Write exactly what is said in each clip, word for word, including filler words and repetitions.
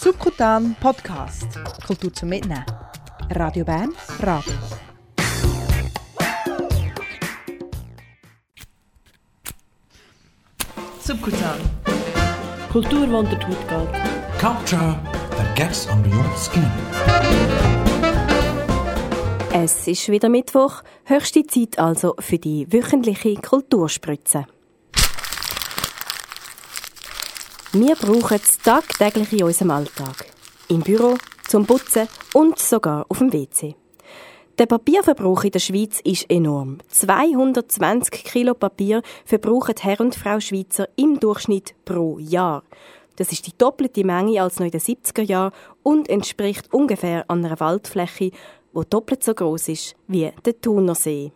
Subkutan Podcast. Kultur zum Mitnehmen. Radio Bern, Radio. Subkutan. Kultur, die unter die Haut geht. Culture that gets under your skin. Es ist wieder Mittwoch, höchste Zeit also für die wöchentliche Kulturspritze. Wir brauchen es tagtäglich in unserem Alltag. Im Büro, zum Putzen und sogar auf dem W C. Der Papierverbrauch in der Schweiz ist enorm. zweihundertzwanzig Kilo Papier verbrauchen Herr und Frau Schweizer im Durchschnitt pro Jahr. Das ist die doppelte Menge als noch in den siebziger Jahren und entspricht ungefähr einer Waldfläche, die doppelt so gross ist wie der Thunersee.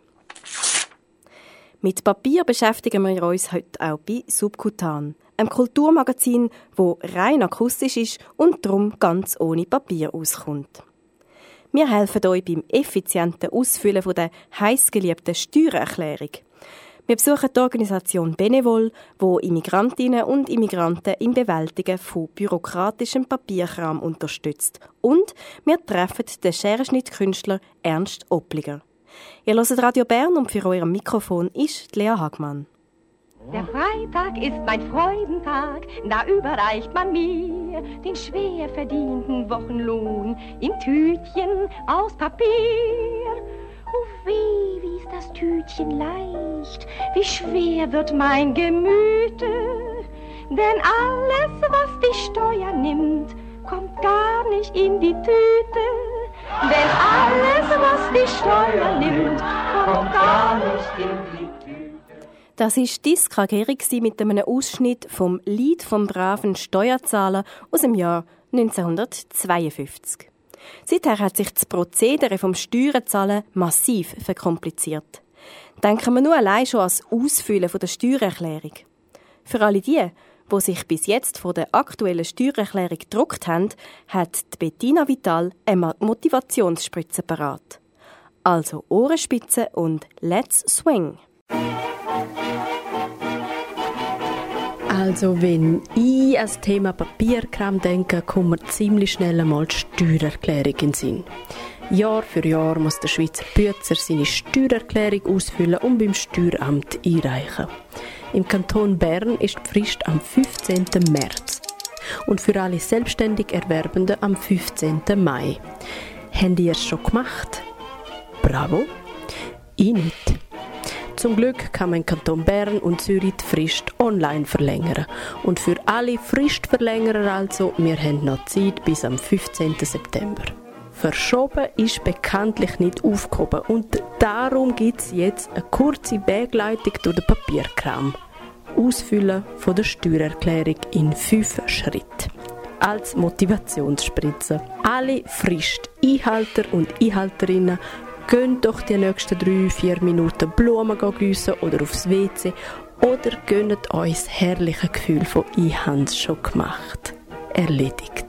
Mit Papier beschäftigen wir uns heute auch bei Subkutan, einem Kulturmagazin, das rein akustisch ist und darum ganz ohne Papier auskommt. Wir helfen euch beim effizienten Ausfüllen der heissgeliebten Steuererklärung. Wir besuchen die Organisation Benevol, die Immigrantinnen und Immigranten im Bewältigen von bürokratischem Papierkram unterstützt. Und wir treffen den Scherenschnittkünstler Ernst Oppliger. Ihr hört Radio Bern und für euer Mikrofon ist Lea Hagmann. Der Freitag ist mein Freudentag, da überreicht man mir den schwer verdienten Wochenlohn im Tütchen aus Papier. Oh weh, wie ist das Tütchen leicht, wie schwer wird mein Gemüte. Denn alles, was die Steuer nimmt, kommt gar nicht in die Tüte. Denn alles, was die Steuer nimmt, kommt gar nicht in die Tüte. Das war Diska Gehrig mit einem Ausschnitt vom Lied vom braven Steuerzahler aus dem Jahr neunzehnhundertzweiundfünfzig. Seither hat sich das Prozedere vom Steuerzahlen massiv verkompliziert. Denken wir nur allein schon an das Ausfüllen der Steuererklärung. Für alle die, die sich bis jetzt von der aktuellen Steuererklärung gedruckt haben, hat die Bettina Vital eine Motivationsspritze parat. Also Ohrenspitzen und Let's Swing! Also wenn ich an das Thema Papierkram denke, kommt mir ziemlich schnell einmal die Steuererklärung in den Sinn. Jahr für Jahr muss der Schweizer Bützer seine Steuererklärung ausfüllen und beim Steueramt einreichen. Im Kanton Bern ist die Frist am fünfzehnten März und für alle selbstständig Erwerbenden am fünfzehnten Mai. Habt ihr es schon gemacht? Bravo! Ich nicht. Zum Glück kann man in Kanton Bern und Zürich die Frist online verlängern. Und für alle Fristverlängerer also, wir haben noch Zeit bis am fünfzehnten September. Verschoben ist bekanntlich nicht aufgehoben und darum gibt es jetzt eine kurze Begleitung durch den Papierkram. Ausfüllen von der Steuererklärung in fünf Schritten. Als Motivationsspritze. Alle Frist-Einhalter und Einhalterinnen gönnt doch die nächsten drei, vier Minuten Blumen gießen oder aufs W C oder gönnt euch das herrliche Gefühl von «Ich hab's schon gemacht». Erledigt.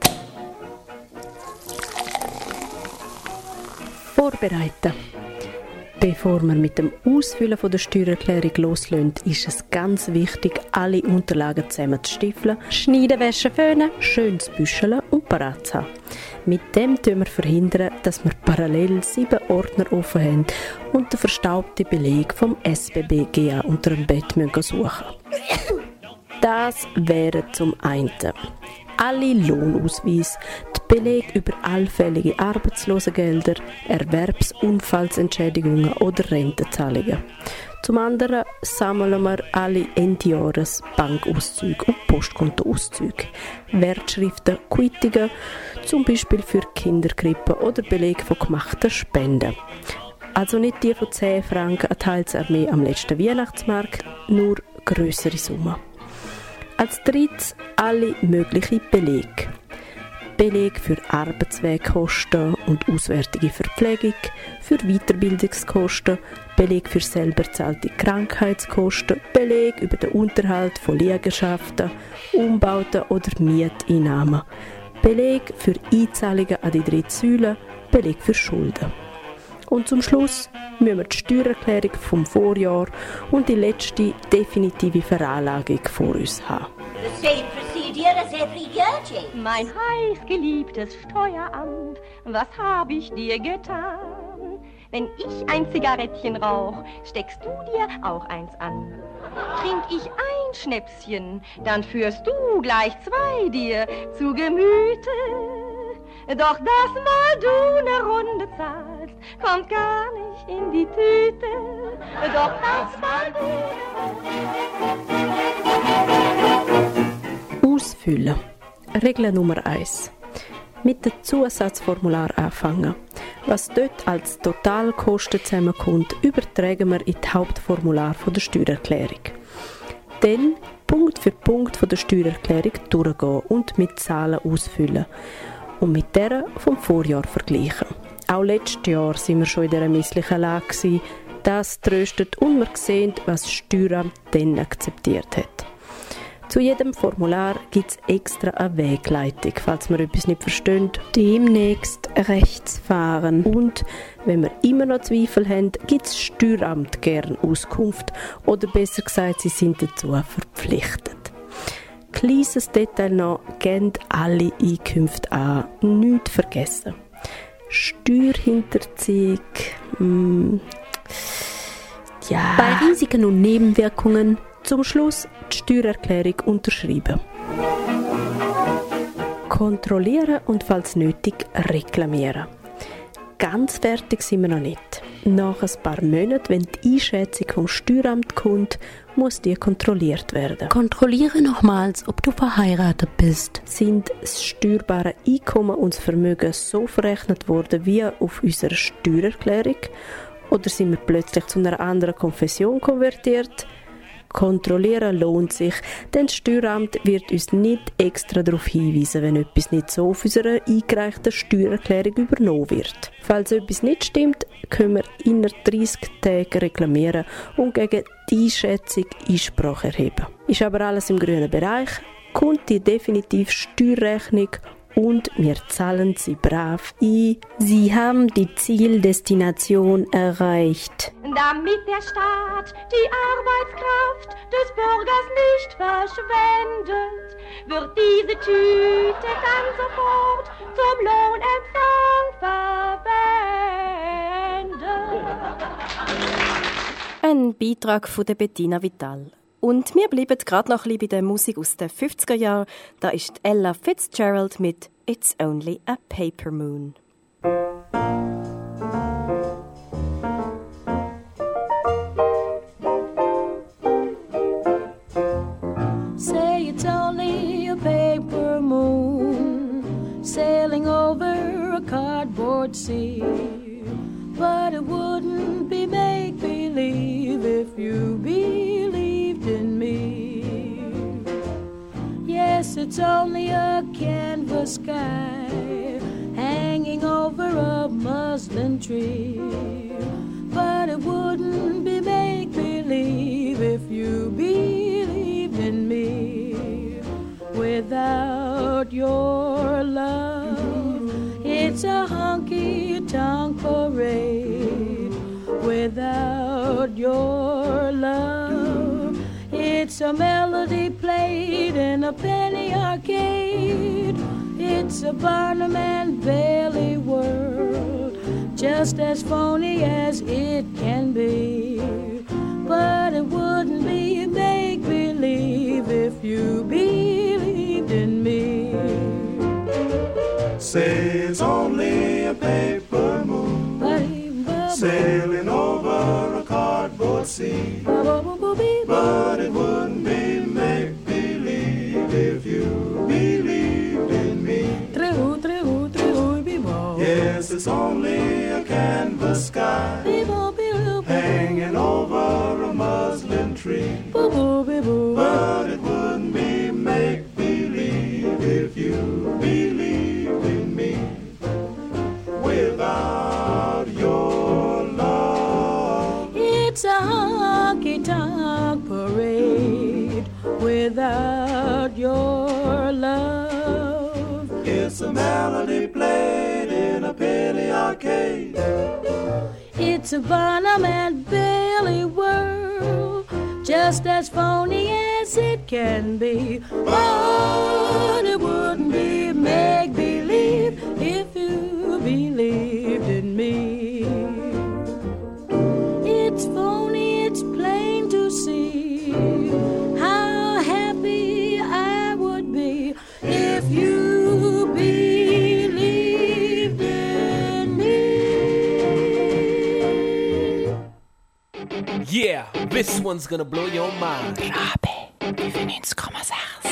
Vorbereiten. Bevor wir mit dem Ausfüllen der Steuererklärung loslösen, ist es ganz wichtig, alle Unterlagen zusammen zu stiefeln, schneiden, waschen, föhnen, schön zu büscheln und parat zu haben. Mit dem verhindern wir, verhindern, dass wir parallel sieben Ordner offen haben und den verstaubten Beleg vom S B B G A unter dem Bett suchen müssen. Das wäre zum einen alle Lohnausweise, die Belege über allfällige Arbeitslosengelder, Erwerbsunfallsentschädigungen oder Rentenzahlungen. Zum anderen sammeln wir alle Endjahres Bankauszüge und Postkontoauszüge, Wertschriften, Quittungen, zum Beispiel für Kinderkrippen oder Belege von gemachten Spenden. Also nicht die von zehn Franken an die Heilsarmee am letzten Weihnachtsmarkt, nur grössere Summen. Als drittes alle möglichen Belege. Beleg für Arbeitswegkosten und auswärtige Verpflegung, für Weiterbildungskosten, Beleg für selber bezahlte Krankheitskosten, Beleg über den Unterhalt von Liegenschaften, Umbauten oder Mieteinnahmen, Beleg für Einzahlungen an die dritte Säule, Beleg für Schulden. Und zum Schluss müssen wir die Steuererklärung vom Vorjahr und die letzte definitive Veranlagung vor uns haben. The same procedure dir das Äpfelgärtchen? Mein heißgeliebtes Steueramt, was hab ich dir getan? Wenn ich ein Zigarettchen rauch, steckst du dir auch eins an. Trink ich ein Schnäpschen, dann führst du gleich zwei dir zu Gemüte. Doch das mal du ne Runde zahlst, kommt gar nicht in die Tüte. Doch das mal du... Ausfüllen. Regel Nummer eins. Mit dem Zusatzformular anfangen. Was dort als Totalkosten zusammenkommt, übertragen wir in das Hauptformular der Steuererklärung. Dann Punkt für Punkt von der Steuererklärung durchgehen und mit Zahlen ausfüllen. Und mit der vom Vorjahr vergleichen. Auch letztes Jahr waren wir schon in dieser misslichen Lage gewesen. Das tröstet und wir sehen, was das Steueramt dann akzeptiert hat. Zu jedem Formular gibt es extra eine Wegleitung, falls wir etwas nicht verstehen. Demnächst rechts fahren. Und wenn wir immer noch Zweifel haben, gibt das Steueramt gerne Auskunft. Oder besser gesagt, sie sind dazu verpflichtet. Kleines Detail noch, gebt alle Einkünfte an. Nichts vergessen. Steuerhinterziehung. Mm, ja. Bei Risiken und Nebenwirkungen zum Schluss die Steuererklärung unterschreiben. Kontrollieren und falls nötig reklamieren. Ganz fertig sind wir noch nicht. Nach ein paar Monaten, wenn die Einschätzung vom Steueramt kommt, muss die kontrolliert werden. Kontrolliere nochmals, ob du verheiratet bist. Sind das steuerbare Einkommen und das Vermögen so verrechnet worden wie auf unserer Steuererklärung? Oder sind wir plötzlich zu einer anderen Konfession konvertiert? Kontrollieren lohnt sich, denn das Steueramt wird uns nicht extra darauf hinweisen, wenn etwas nicht so auf unserer eingereichten Steuererklärung übernommen wird. Falls etwas nicht stimmt, können wir innerhalb dreissig Tagen reklamieren und gegen die Einschätzung Einsprache erheben. Ist aber alles im grünen Bereich, kommt die definitiv Steuerrechnung und wir zahlen sie brav ein. Sie haben die Zieldestination erreicht. Damit der Staat die Arbeitskraft des Bürgers nicht verschwendet, wird diese Tüte dann sofort zum Lohnempfang verwendet. Ein Beitrag von der Bettina Vital. Und wir bleiben gerade noch ein bisschen bei der Musik aus den fünfziger Jahren. Da ist Ella Fitzgerald mit «It's Only a Paper Moon». Say it's only a paper moon sailing over a cardboard sea, but it wouldn't be make-believe if you believed in me. Yes, it's only a canvas sky hanging over a muslin tree, but it wouldn't be make-believe if you believed in me. Without your love, it's a honky-tonk parade. Without your love, it's a melody played in a penny arcade. It's a Barnum and Bailey world, just as phony as it can be. But it wouldn't be make-believe if you believed in me. Say it's only a paper moon sailing over a cardboard sea, but it wouldn't be make-believe if you believed in me. Yes, it's only a canvas sky hanging over a muslin tree, but it wouldn't be make-believe if you believed in me. Without your love, it's a honky-tonk parade. Without your love, it's a melody played in a penny arcade. It's a Barnum and Bailey world, just as phony as it can be. But it wouldn't be make-believe if you believed in me. It's phony, it's plain to see how happy I would be if you believed in me. Yeah, this one's gonna blow your mind. Rabe neunundneunzig Komma sechs.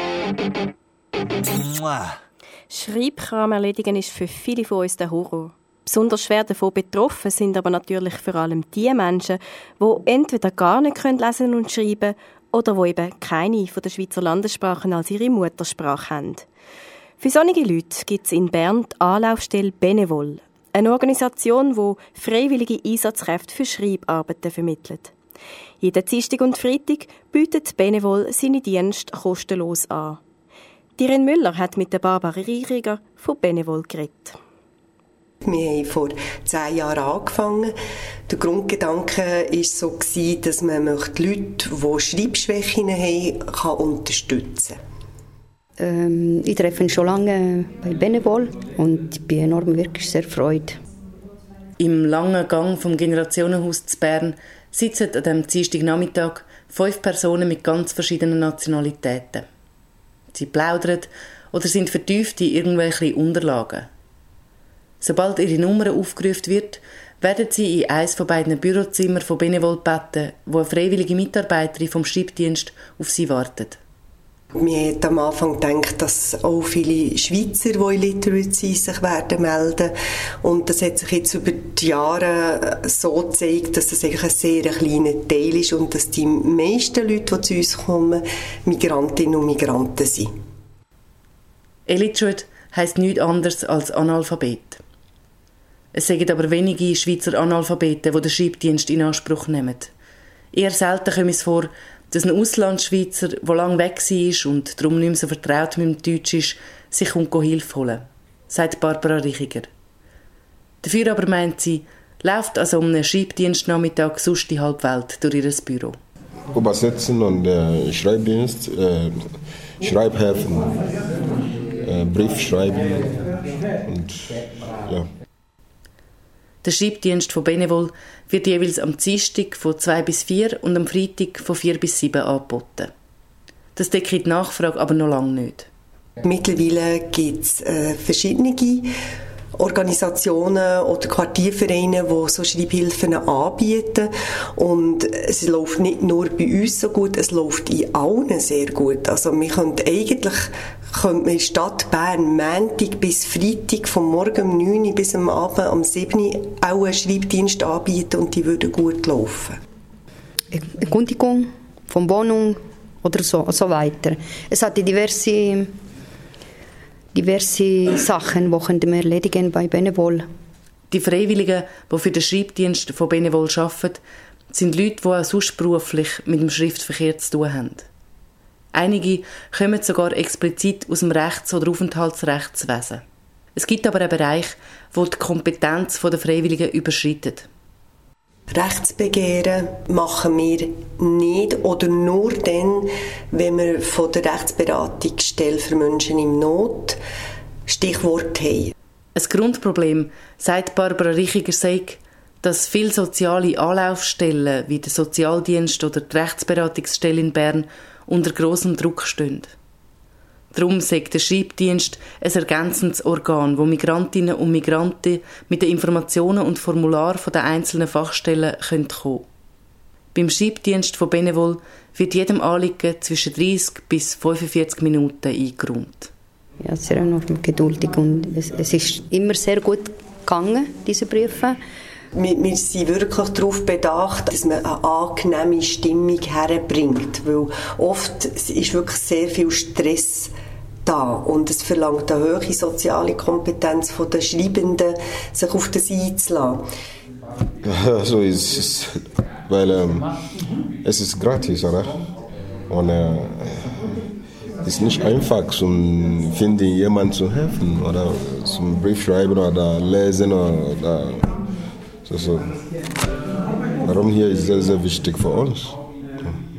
Schreibkram erledigen ist für viele von uns der Horror. Besonders schwer davon betroffen sind aber natürlich vor allem die Menschen, die entweder gar nicht lesen und schreiben können oder die eben keine von der Schweizer Landessprachen als ihre Muttersprache haben. Für solche Leute gibt es in Bern die Anlaufstelle Benevol, eine Organisation, die freiwillige Einsatzkräfte für Schreibarbeiten vermittelt. Jeden Dienstag und Freitag bietet Benevol seine Dienste kostenlos an. Dirin Müller hat mit der Barbara Rieriger von Benevol geredet. Wir haben vor zehn Jahren angefangen. Der Grundgedanke war so, dass man die Leute, die Schreibschwächen haben, unterstützen kann. Ähm, ich treffe ihn schon lange bei Benevol und ich bin enorm wirklich sehr erfreut. Im langen Gang vom Generationenhaus zu Bern sitzen an diesem Dienstagnachmittag fünf Personen mit ganz verschiedenen Nationalitäten. Sie plaudern oder sind vertieft in irgendwelche Unterlagen. Sobald ihre Nummer aufgerufen wird, werden sie in eines von beiden Bürozimmern von Benevol gebeten, wo eine freiwillige Mitarbeiterin vom Schreibdienst auf sie wartet. Wir haben am Anfang gedacht, dass auch viele Schweizer, die in Literacy sich werden melden. Und das hat sich jetzt über die Jahre so gezeigt, dass das eigentlich ein sehr kleiner Teil ist und dass die meisten Leute, die zu uns kommen, Migrantinnen und Migranten sind. Illiterate heisst nichts anderes als Analphabet. Es sind aber wenige Schweizer Analphabeten, die den Schreibdienst in Anspruch nehmen. Eher selten kommt es vor, dass ein Auslandsschweizer, der lange weg war und darum nicht mehr so vertraut mit dem Deutsch ist, sich Hilfe holen, sagt Barbara Richiger. Dafür aber meint sie, läuft an so einem Schreibdienstnachmittag sonst die halbe Welt durch ihr Büro. Übersetzen und äh, Schreibdienst, äh, Schreibhilfen, äh, Brief schreiben und ja. Der Schreibdienst von Benevol wird jeweils am Dienstag von zwei bis vier und am Freitag von vier bis sieben angeboten. Das deckt die Nachfrage aber noch lange nicht. Mittlerweile gibt es äh, verschiedene Organisationen oder Quartiervereine, die so Schreibhilfen anbieten. Und es läuft nicht nur bei uns so gut, es läuft in allen sehr gut. Also wir können eigentlich könnte man in der Stadt Bern Montag bis Freitag vom Morgen um neun Uhr bis am Abend um sieben Uhr auch einen Schreibdienst anbieten und die würden gut laufen. Erkundigung von Wohnung oder so, so weiter. Es hat diverse, diverse Sachen, die wir erledigen bei Benevol. Die Freiwilligen, die für den Schreibdienst von Benevol arbeiten, sind Leute, die auch sonst beruflich mit dem Schriftverkehr zu tun haben. Einige kommen sogar explizit aus dem Rechts- oder Aufenthaltsrechtswesen. Es gibt aber einen Bereich, wo die Kompetenz der Freiwilligen überschreitet. Rechtsbegehren machen wir nicht oder nur dann, wenn wir von der Rechtsberatungsstelle für Menschen in Not Stichwort haben. Ein Grundproblem, sagt Barbara Richiger, sagt, dass viele soziale Anlaufstellen wie der Sozialdienst oder die Rechtsberatungsstelle in Bern unter grossem Druck stehen. Darum sagt der Schreibdienst ein ergänzendes Organ, wo Migrantinnen und Migranten mit den Informationen und Formularen der einzelnen Fachstellen kommen können. Beim Schreibdienst von Benevol wird jedem Anliegen zwischen dreißig bis fünfundvierzig Minuten eingeräumt. Ja, sehr enorm geduldig und es, es ist immer sehr gut gegangen, diese Briefe. Wir, wir sind wirklich darauf bedacht, dass man eine angenehme Stimmung herbringt, weil oft ist wirklich sehr viel Stress da und es verlangt eine hohe soziale Kompetenz von den Schreibenden, sich auf das einzulassen. Also es ist, weil ähm, es ist gratis, oder? Und äh, es ist nicht einfach, zum finden, jemandem zu helfen oder zum Brief schreiben oder lesen oder so, so. Darum hier ist sehr, sehr wichtig für uns.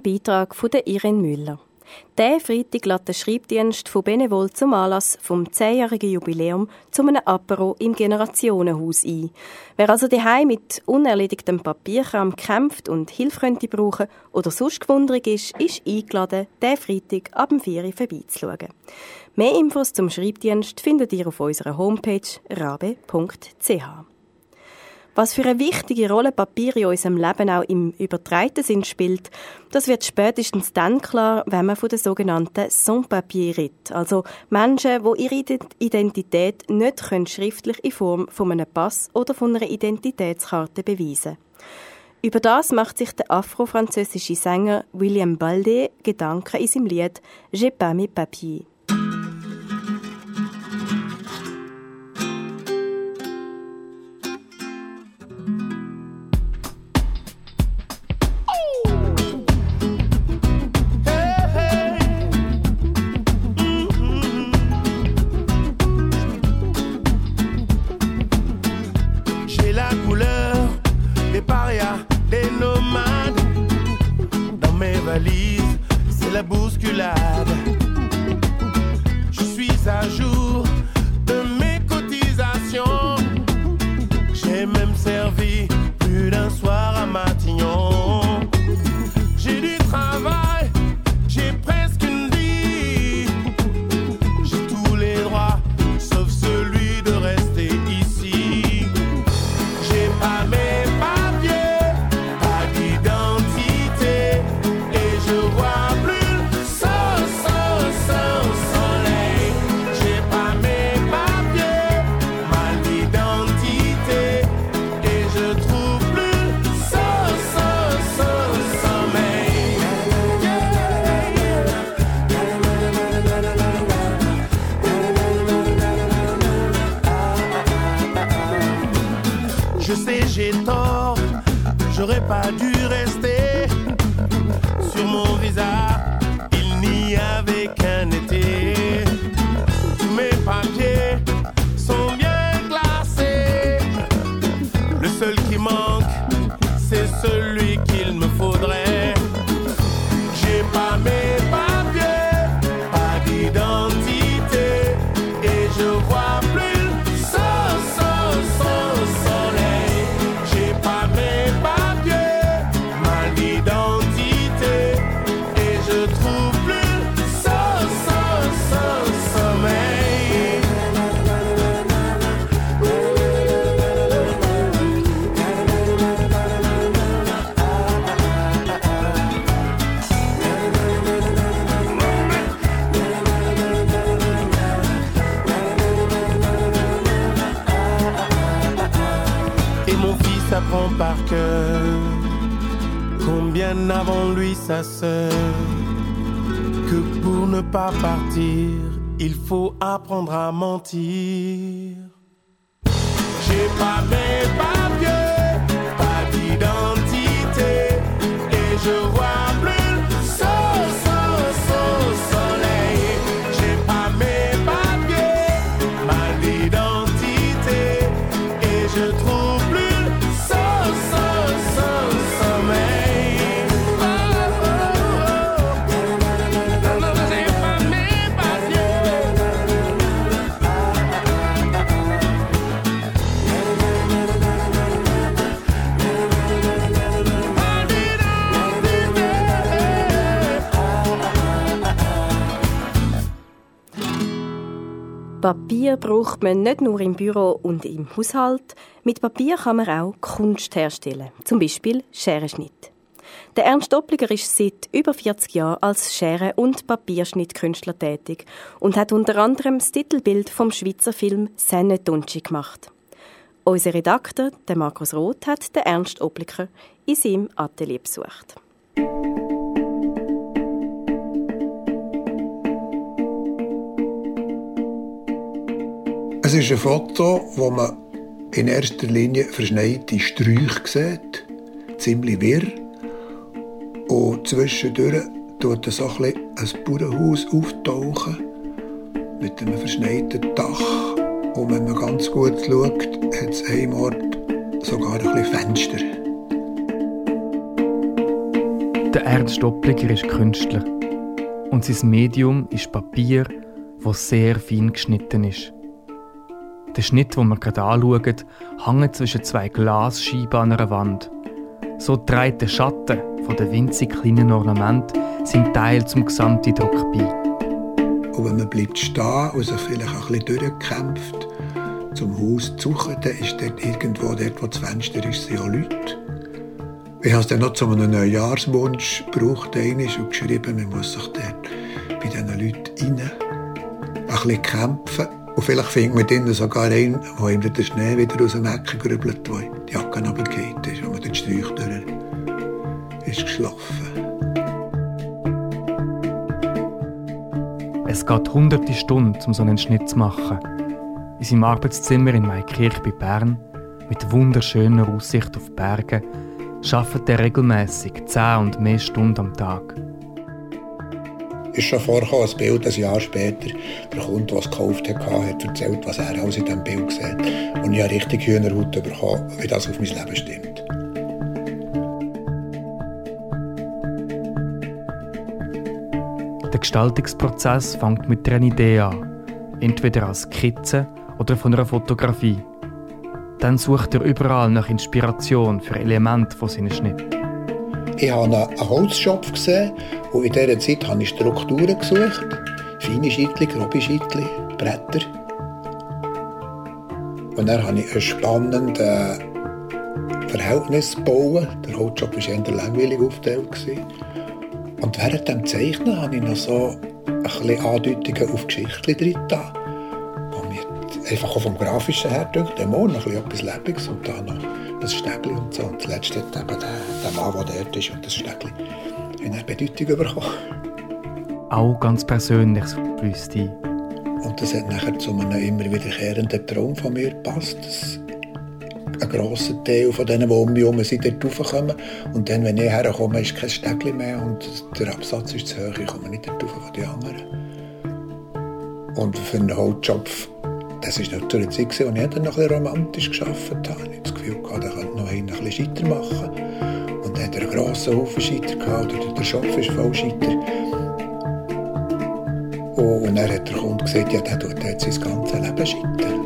Beitrag von Irene Müller. Diesen Freitag lädt der Schreibdienst von Benevol zum Anlass vom zehnjährigen Jubiläum zu einem Apero im Generationenhaus ein. Wer also daheim mit unerledigtem Papierkram kämpft und Hilfe könnte brauchen oder sonst gewundrig ist, ist eingeladen, diesen Freitag ab dem vier Uhr vorbeizuschauen. Mehr Infos zum Schreibdienst findet ihr auf unserer Homepage rabe punkt c h. Was für eine wichtige Rolle Papier in unserem Leben auch im übertragenen Sinn spielt, das wird spätestens dann klar, wenn man von den sogenannten Sans-Papier redet, also Menschen, die ihre Identität nicht schriftlich in Form von einem Pass oder von einer Identitätskarte beweisen können. Über das macht sich der afro-französische Sänger William Balde Gedanken in seinem Lied «J'ai pas mes papiers». C'est la bousculade. Je suis à jour de mes cotisations. J'ai même servi plus d'un soir à Matignon. J'ai du travail, j'ai presque une vie. J'ai tous les droits, sauf celui de rester ici. J'ai pas mes papiers, pas d'identité, et je vois plus le sol, sol, sol, soleil. J'ai pas mes papiers, mal d'identité, et je trouve plus le sol, sol, sol, sommeil. Je sais, j'ai tort, j'aurais pas dû rester. Sur mon visa, il n'y avait qu'un été. Tous mes papiers sont bien classés. Le seul qui manque, c'est celui qu'il me faudrait. J'ai pas mes papiers, pas d'identité, et je vois plus le sol, sol, sol, soleil. J'ai pas mes papiers, mal d'identité, et je trouve plus le sol, sol, sol, sommeil. Et mon fils apprend par cœur, comme bien avant lui sa sœur, que pour ne pas partir, il faut apprendre à mentir. J'ai pas mes papiers, pas d'identité, et je vois plus le sol, sol, sol, soleil. J'ai pas mes papiers, mal d'identité, et je trouve plus le sol, sol, sol, sommeil. Oh, oh, oh. Non, non, j'ai pas mes papiers. Papier braucht man nicht nur im Büro und im Haushalt. Mit Papier kann man auch Kunst herstellen, zum Beispiel Scherenschnitt. Der Ernst Opliger ist seit über vierzig Jahren als Schere- und Papierschnittkünstler tätig und hat unter anderem das Titelbild vom Schweizer Film «Senne Tunci» gemacht. Unser Redakteur, der Markus Roth, hat den Ernst Opliger in seinem Atelier besucht. Es ist ein Foto, wo man in erster Linie verschneite Sträuche sieht, ziemlich wirr. Und zwischendurch tut so ein, ein Bauernhaus auftauchen mit einem verschneiten Dach. Und wenn man ganz gut schaut, hat es an einem Ort sogar ein bisschen Fenster. Der Ernst Oppliger ist Künstler. Und sein Medium ist Papier, das sehr fein geschnitten ist. Der Schnitt, den wir gerade anschauen, hängt zwischen zwei Glasscheiben an einer Wand. So trägt der Schatten von den winzig kleinen Ornamenten seinen Teil zum Gesamteindruck bei. Und wenn man bleibt stehen und sich vielleicht ein bisschen durchkämpft, zum Haus zu suchen, dann ist dort irgendwo, dort wo das Fenster ist, sind auch Leute. Ich habe es dann noch zu einem Neujahrswunsch gebraucht und geschrieben, man muss sich dort bei diesen Leuten rein ein bisschen kämpfen. Und vielleicht findet man drinnen sogar einen, der ihm der Schnee wieder aus dem Ecken grübelt, wo die Jacke runtergeht ist, wo man den Sträuch durch ist geschlafen. Es geht hunderte Stunden, um so einen Schnitt zu machen. In seinem Arbeitszimmer in Maikirch bei Bern, mit wunderschöner Aussicht auf die Berge, arbeitet er regelmässig zehn und mehr Stunden am Tag. Es ist schon vorgekommen, ein Bild ein Jahr später, der Kunde, der es gekauft hat, hat erzählt, was er alles in diesem Bild sieht. Und ich habe richtig Hühnerhaut bekommen, wie das auf mein Leben stimmt. Der Gestaltungsprozess fängt mit einer Idee an, entweder als Skizze oder von einer Fotografie. Dann sucht er überall nach Inspiration für Elemente von seinen Schnitten. Ich habe einen Holzschopf gesehen und in dieser Zeit habe ich Strukturen gesucht. Feine Scheitchen, grobe Scheitchen, Bretter. Und dann habe ich ein spannendes Verhältnis gebaut. Der Holzschopf war eher langweilig aufgeteilt. Und während dem Zeichnen habe ich noch so ein bisschen Andeutungen auf Geschichten drin getan. Einfach auch vom Grafischen her denkt, der Mond noch etwas Lebendiges und dann noch das Stegli und so. Und zuletzt hat eben der, der Mann, der dort ist und das Stegli, eine Bedeutung bekommen. Auch ganz Persönliches fließt ein. Und das hat nachher zu einem immer wiederkehrenden Traum von mir gepasst, dass ein grosser Teil von denen, die um mich herum sind, dort raufkommen. Und dann, wenn ich herkomme, ist kein Stegli mehr und der Absatz ist zu hoch, ich komme nicht dort rauf von den anderen. Und für einen Holzschopf, das war noch zu einer Zeit, als ich dann noch ein bisschen romantisch gearbeitet habe. Ich hatte das Gefühl, da könnte noch einen ein bisschen Scheiter machen. Und dann hat er einen grossen Haufen Scheiter gehabt, oder der Schopf ist voll Scheiter. Und dann hat der Kunde gesagt, ja, der tut jetzt sein ganzes Leben scheitern.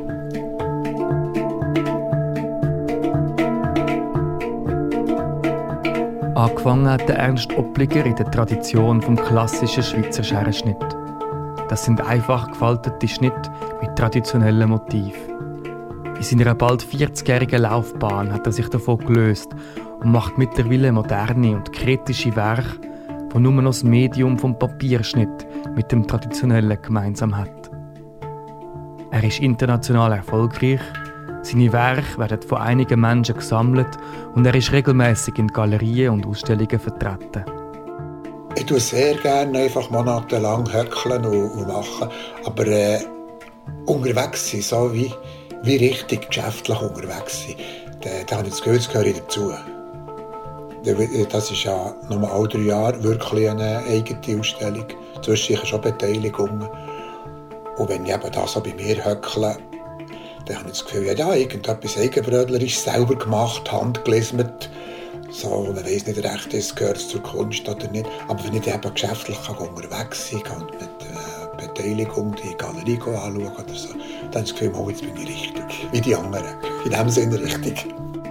Angefangen hat der Ernst Oppliger in der Tradition vom klassischen Schweizer Scherenschnitt. Das sind einfach gefaltete Schnitte mit traditionellen Motiven. In seiner bald vierzigjährigen Laufbahn hat er sich davon gelöst und macht mittlerweile moderne und kritische Werke, die nur noch das Medium vom Papierschnitt mit dem Traditionellen gemeinsam hat. Er ist international erfolgreich, seine Werke werden von einigen Menschen gesammelt und er ist regelmäßig in Galerien und Ausstellungen vertreten. Ich tue sehr gerne einfach monatelang höckeln und, und machen, aber äh, unterwegs sein, so wie, wie richtig geschäftlich unterwegs sein, da, da habe ich das Gefühl, das gehöre dazu. Das ist ja nur alle drei Jahre wirklich eine eigene Ausstellung, zwischendurch schon Beteiligungen. Und wenn ich eben da so bei mir höckle, dann habe ich das Gefühl, ja, ja irgendetwas Eigenbrötlerisches selber gemacht, handgelismet. So, man weiss nicht recht, ist, gehört es zur Kunst oder nicht. Aber wenn ich eben geschäftlich unterwegs sein kann und mit äh, Beteiligung die Galerie anschauen oder so, dann habe ich das Gefühl, oh, jetzt bin ich richtig. Wie die anderen. In dem Sinne richtig.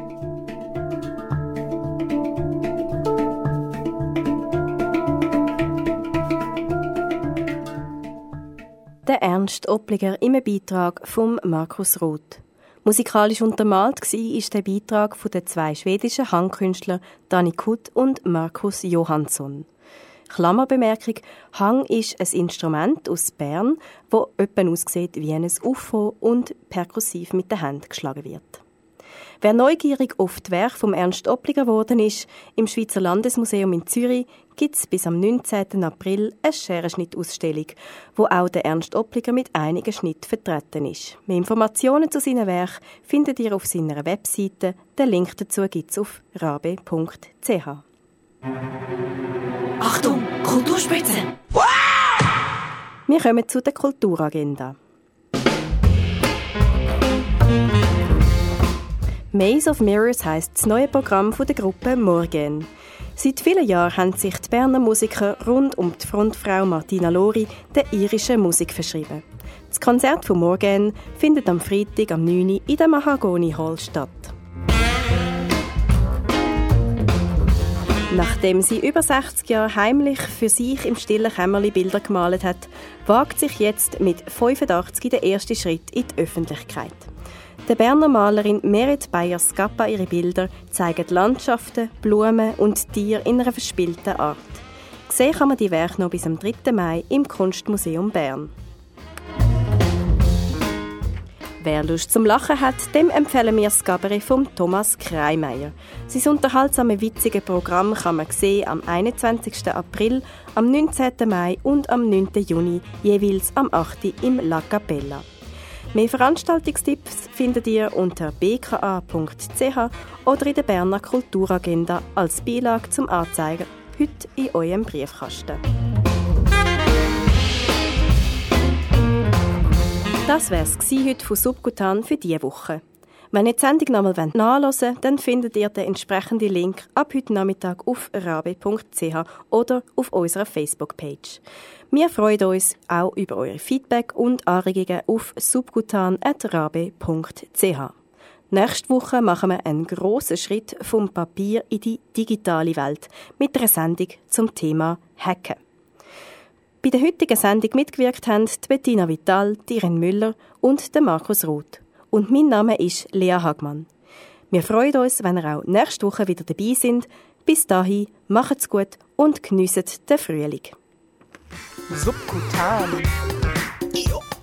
Der Ernst Oppliger im Beitrag von Markus Roth. Musikalisch untermalt war ist der Beitrag von den zwei schwedischen Hangkünstlern Dani Kutt und Markus Johansson. Klammerbemerkung: Hang ist ein Instrument aus Bern, das etwa aussieht wie ein U F O und perkussiv mit der Hand geschlagen wird. Wer neugierig auf die Werke von Ernst Oppliger geworden ist, im Schweizer Landesmuseum in Zürich gibt es bis am neunzehnten April eine Scherenschnittausstellung, wo auch der Ernst Oppliger mit einigen Schnitten vertreten ist. Mehr Informationen zu seinen Werken findet ihr auf seiner Webseite. Den Link dazu gibt es auf rabe punkt c h. Achtung, Kulturspitze! Wir kommen zu der Kulturagenda. Maze of Mirrors heisst das neue Programm der Gruppe Morgen. Seit vielen Jahren haben sich die Berner Musiker rund um die Frontfrau Martina Lori der irischen Musik verschrieben. Das Konzert von morgen findet am Freitag am neun Uhr in der Mahagoni Hall statt. Nachdem sie über sechzig Jahre heimlich für sich im stillen Kämmerli Bilder gemalt hat, wagt sich jetzt mit fünfundachtzig der erste Schritt in die Öffentlichkeit. Der Berner Malerin Merit Beyer-Scappa ihre Bilder zeigen Landschaften, Blumen und Tiere in einer verspielten Art. Sehen kann man die Werke noch bis am dritten Mai im Kunstmuseum Bern. Wer Lust zum Lachen hat, dem empfehlen wir das Cabaret von Thomas Kreimeier. Sein unterhaltsame, witzige Programm kann man sehen am einundzwanzigsten April, am neunzehnten Mai und am neunten Juni, jeweils am achten im La Capella. Mehr Veranstaltungstipps findet ihr unter b k a punkt c h oder in der Berner Kulturagenda als Beilage zum Anzeigen, heute in eurem Briefkasten. Das wär's heute von Subkutan für diese Woche. Wenn ihr die Sendung nochmal nachhören wollt, dann findet ihr den entsprechenden Link ab heute Nachmittag auf rabe punkt c h oder auf unserer Facebook-Page. Wir freuen uns auch über eure Feedback und Anregungen auf subkutan at rabe punkt c h. Nächste Woche machen wir einen grossen Schritt vom Papier in die digitale Welt mit einer Sendung zum Thema Hacken. Bei der heutigen Sendung mitgewirkt haben die Bettina Vital, die Irene Müller und der Markus Roth. Und mein Name ist Lea Hagmann. Wir freuen uns, wenn ihr auch nächste Woche wieder dabei seid. Bis dahin, macht's gut und geniesst den Frühling. Subkutan.